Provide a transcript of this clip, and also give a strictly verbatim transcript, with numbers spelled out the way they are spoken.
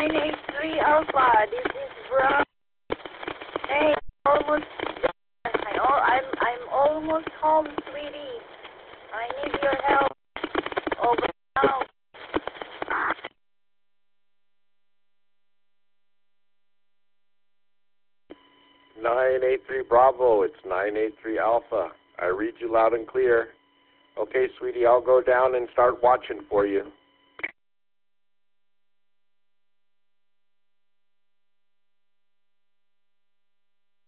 nine eight three Alpha. This is Brown. Hey, almost done. I, al I'm, I'm almost home, sweetie. I need your help. Over now. nine eight three Bravo, it's nine eight three Alpha. I read you loud and clear. Okay, sweetie, I'll go down and start watching for you.